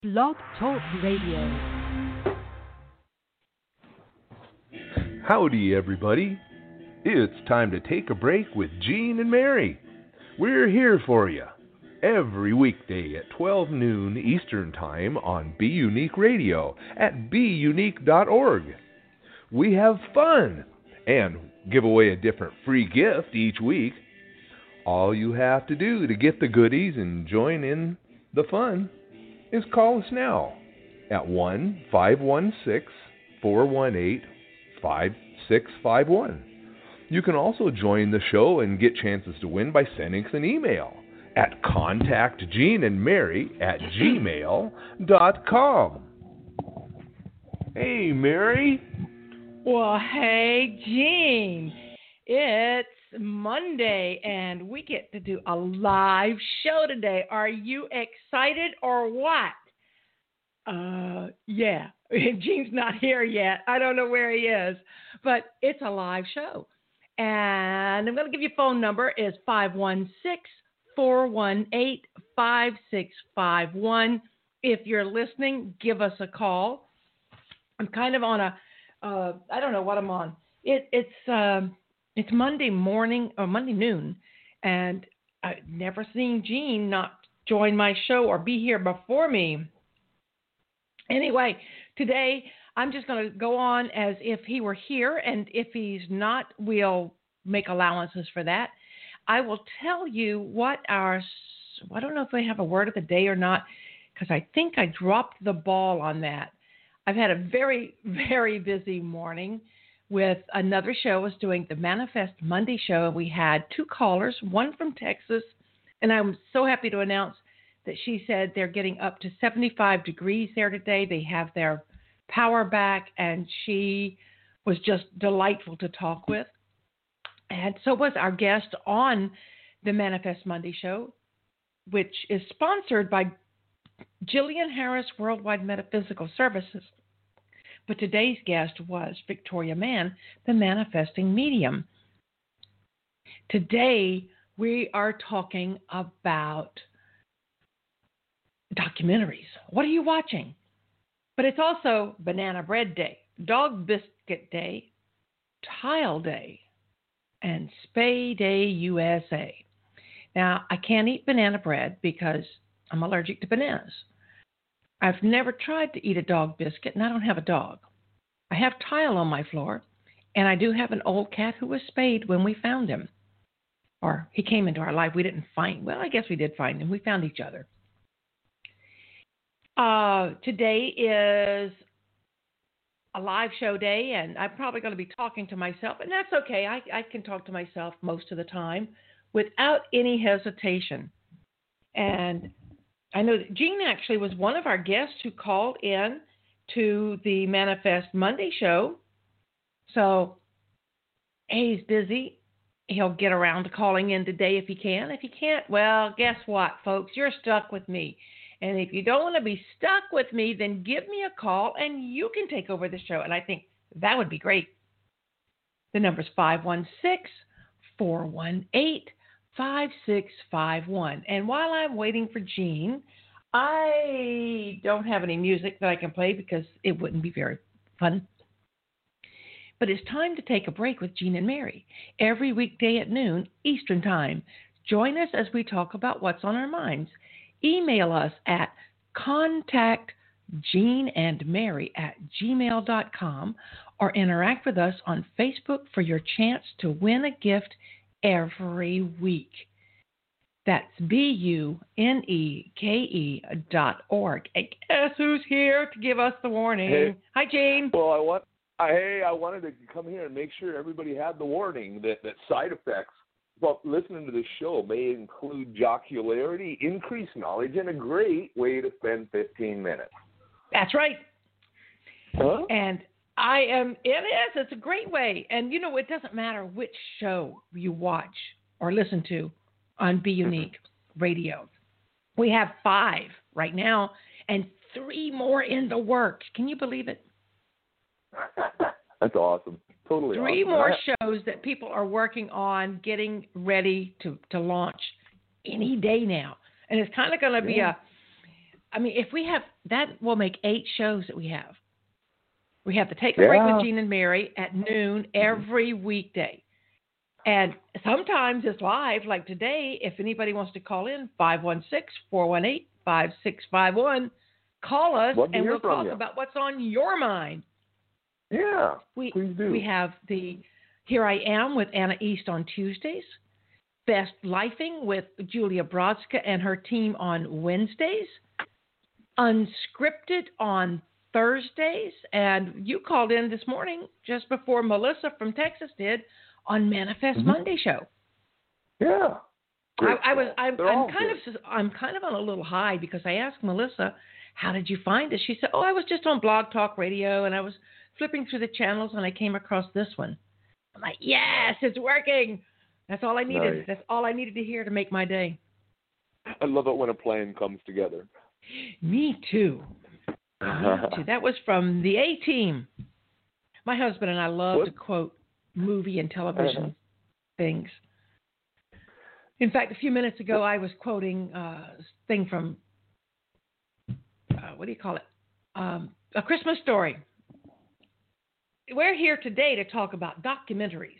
Blog Talk Radio. Howdy, everybody. It's time to take a break with Gene and Mary. We're here for you every weekday at 12 noon Eastern Time on Be Unique Radio at beunique.org. We have fun and give away a different free gift each week. All you have to do to get the goodies and join in the fun is call us now at 1-516-418-5651. You can also join the show and get chances to win by sending us an email at contactgeneandmary@gmail.com. Hey, Mary. Well, hey, Gene. It's Monday, and we get to do a live show today. Are you excited or what? Yeah. Gene's not here yet. I don't know where he is, but it's a live show. And I'm going to give you a phone number. It's 516-418-5651. If you're listening, give us a call. I'm kind of on a, I don't know what I'm on. It's Monday morning or Monday noon, and I've never seen Gene not join my show or be here before me. Anyway, today I'm just going to go on as if he were here, and if he's not, we'll make allowances for that. I will tell you what I don't know if we have a word of the day or not, because I think I dropped the ball on that. I've had a very, very busy morning with another show. I was doing the Manifest Monday show. We had two callers, one from Texas, and I'm so happy to announce that she said they're getting up to 75 degrees there today. They have their power back, and she was just delightful to talk with. And so was our guest on the Manifest Monday show, which is sponsored by Jillian Harris Worldwide Metaphysical Services. But today's guest was Victoria Mann, the manifesting medium. Today, we are talking about documentaries. What are you watching? But it's also Banana Bread Day, Dog Biscuit Day, Tile Day, and Spay Day USA. Now, I can't eat banana bread because I'm allergic to bananas. I've never tried to eat a dog biscuit, and I don't have a dog. I have tile on my floor, and I do have an old cat who was spayed when we found him. Or he came into our life. We didn't find, well, I guess we did find him. We found each other. Today is a live show day, and I'm probably going to be talking to myself, and that's okay. I can talk to myself most of the time without any hesitation. And I know that Gene actually was one of our guests who called in to the Manifest Monday show. So he's busy. He'll get around to calling in today if he can. If he can't, well, guess what, folks? You're stuck with me. And if you don't want to be stuck with me, then give me a call and you can take over the show. And I think that would be great. The number's 516-418-5651. And while I'm waiting for Gene, I don't have any music that I can play because it wouldn't be very fun. But it's time to take a break with Gene and Mary. Every weekday at noon Eastern Time. Join us as we talk about what's on our minds. Email us at contactgeneandmary@gmail.com or interact with us on Facebook for your chance to win a gift every week. That's BUNEKE.org. And guess who's here to give us the warning? Hey. Hi, Gene. Well, I wanted to come here and make sure everybody had the warning that side effects while listening to this show may include jocularity, increased knowledge, and a great way to spend 15 minutes. That's right. Huh? And it's a great way. And, you know, it doesn't matter which show you watch or listen to on Be Unique Radio. We have 5 right now and 3 more in the works. Can you believe it? That's awesome. Totally 3 awesome. more shows that people are working on getting ready to launch any day now. And it's kind of going to be I mean, if we have that, will make 8 shows that we have. We have the Take a Break with Gene and Mary at noon every weekday. And sometimes it's live, like today. If anybody wants to call in, 516-418-5651, call us and we'll talk about what's on your mind. Yeah, please do. We have the Here I Am with Anna East on Tuesdays, Best Lifing with Julia Brodska and her team on Wednesdays, Unscripted on Thursdays, and you called in this morning just before Melissa from Texas did on Manifest Monday show. Yeah. I'm kind of on a little high because I asked Melissa, how did you find it? She said, I was just on Blog Talk Radio and I was flipping through the channels and I came across this one. I'm like, yes, it's working. That's all I needed. Nice. That's all I needed to hear to make my day. I love it when a plan comes together. Me too. That was from the A-Team. My husband and I love to quote movie and television things. In fact, a few minutes ago, I was quoting a thing from, what do you call it? A Christmas Story. We're here today to talk about documentaries.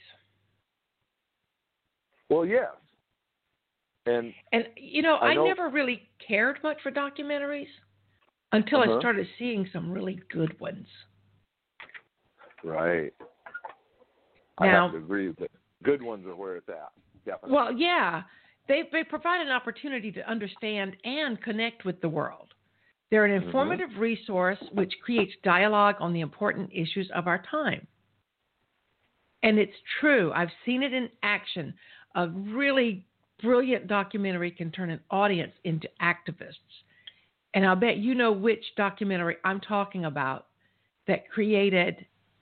Well, yes. And you know, I never really cared much for documentaries until I started seeing some really good ones. Right. Now, I have to agree that good ones are where it's at. Definitely. Well, yeah. They provide an opportunity to understand and connect with the world. They're an informative resource which creates dialogue on the important issues of our time. And it's true. I've seen it in action. A really brilliant documentary can turn an audience into activists. And I'll bet you know which documentary I'm talking about that created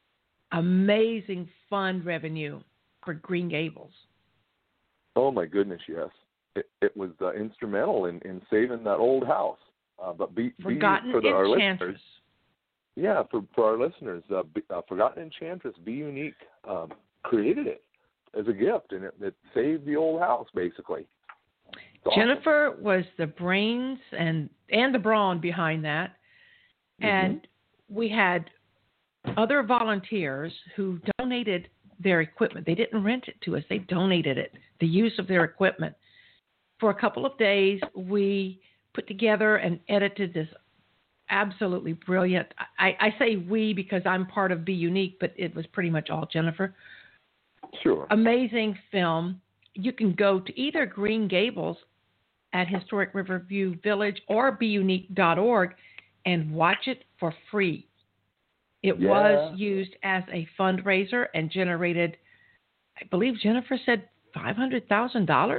amazing fund revenue for Green Gables. Oh, my goodness, yes. It was instrumental in saving that old house. But Forgotten for our Enchantress. listeners, yeah, for our listeners, Forgotten Enchantress, Be Unique, created it as a gift, and it saved the old house, basically. Jennifer was the brains and the brawn behind that. And we had other volunteers who donated their equipment. They didn't rent it to us. They donated it, the use of their equipment. For a couple of days, we put together and edited this absolutely brilliant. I say we because I'm part of Be Unique, but it was pretty much all Jennifer. Sure. Amazing film. You can go to either Green Gables at Historic Riverview Village or beunique.org and watch it for free. It was used as a fundraiser and generated, I believe Jennifer said, $500,000?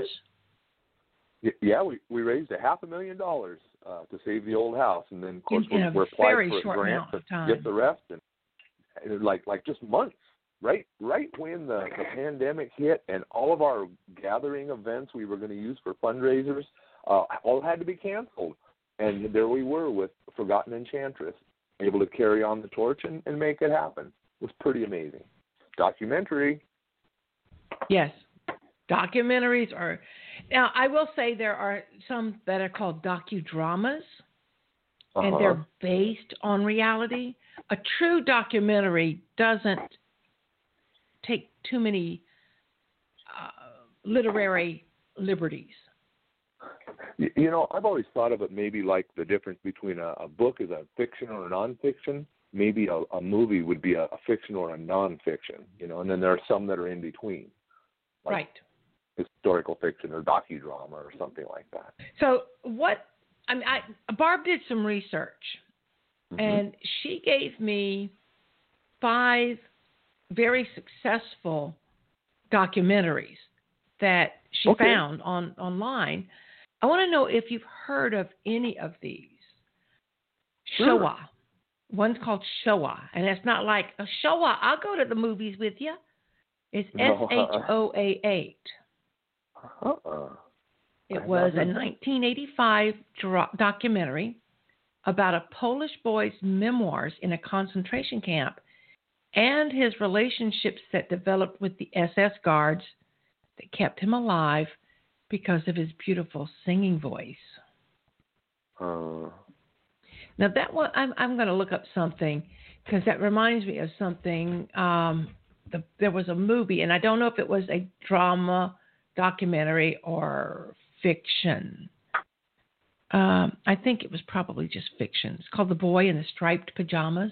Yeah, we raised $500,000 to save the old house, and then of course in we're very applied for short a grant amount of to time. get the rest, and like just months, right when the pandemic hit, and all of our gathering events we were going to use for fundraisers all had to be canceled, and there we were with Forgotten Enchantress, able to carry on the torch and make it happen. It was pretty amazing. Documentary. Yes. Documentaries are... Now, I will say there are some that are called docudramas, and they're based on reality. A true documentary doesn't take too many literary liberties. You know, I've always thought of it maybe like the difference between a book is a fiction or a nonfiction. Maybe a movie would be a fiction or a nonfiction, you know, and then there are some that are in between. Like right. Historical fiction or docudrama or something like that. So Barb did some research, and she gave me 5 very successful documentaries that she found online. I want to know if you've heard of any of these. Sure. Showa. One's called Showa, and it's not like a Showa, I'll go to the movies with you. It's SHOA8. It was a 1985 documentary about a Polish boy's memoirs in a concentration camp and his relationships that developed with the SS guards that kept him alive because of his beautiful singing voice. Now that one, I'm going to look up something because that reminds me of something. There was a movie, and I don't know if it was a drama, documentary, or fiction. I think it was probably just fiction. It's called The Boy in the Striped Pajamas.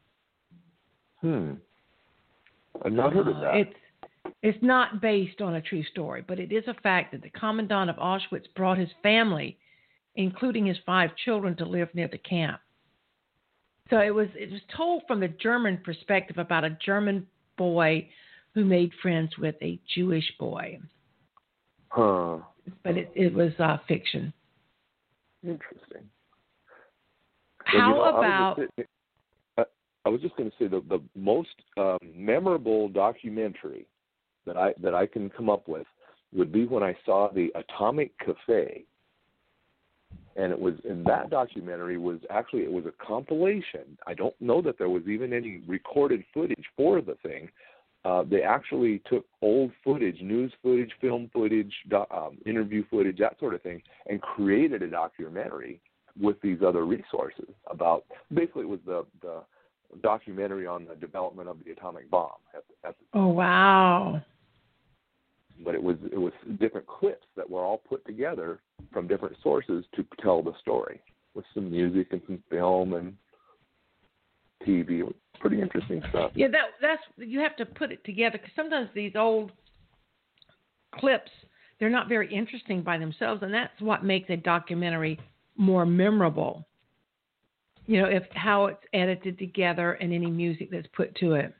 I've not heard of that. It's not based on a true story, but it is a fact that the commandant of Auschwitz brought his family, including his 5 children, to live near the camp. So it was told from the German perspective about a German boy who made friends with a Jewish boy. Huh. But it was fiction. Interesting. How about... I was just going to say the most memorable documentary that I can come up with would be when I saw the Atomic Cafe, and it was in that documentary was a compilation. I don't know that there was even any recorded footage for the thing. They actually took old footage, news footage, film footage, interview footage, that sort of thing, and created a documentary with these other resources about. Basically, it was the documentary on the development of the atomic bomb. Oh wow! But it was different clips that were all put together from different sources to tell the story with some music and some film and TV. It was pretty interesting stuff. Yeah, that's you have to put it together because sometimes these old clips, they're not very interesting by themselves, and that's what makes a documentary more memorable. You know, how it's edited together and any music that's put to it.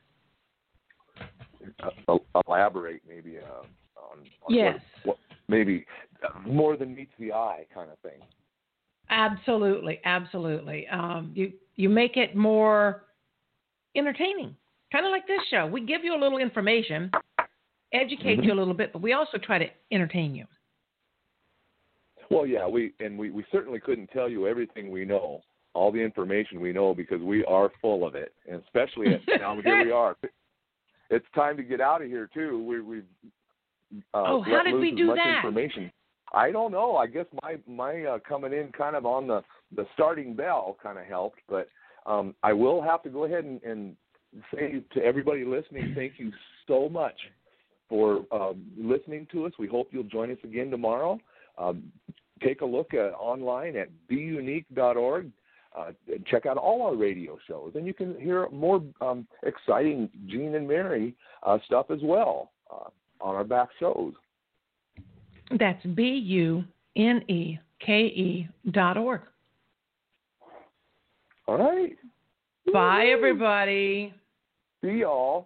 Elaborate maybe on yes. what maybe more than meets the eye kind of thing. Absolutely. You make it more entertaining, kind of like this show. We give you a little information, educate you a little bit, but we also try to entertain you. Well, yeah, we certainly couldn't tell you everything we know, all the information we know, because we are full of it, and especially now here we are. It's time to get out of here too. How did we do that? Information. I don't know. I guess my coming in kind of on the starting bell kind of helped, but I will have to go ahead and say to everybody listening, thank you so much for listening to us. We hope you'll join us again tomorrow. Take a look online at beunique.org. Check out all our radio shows, and you can hear more exciting Gene and Mary stuff as well on our back shows. That's BUNEKE.org. All right. Bye, everybody. See y'all.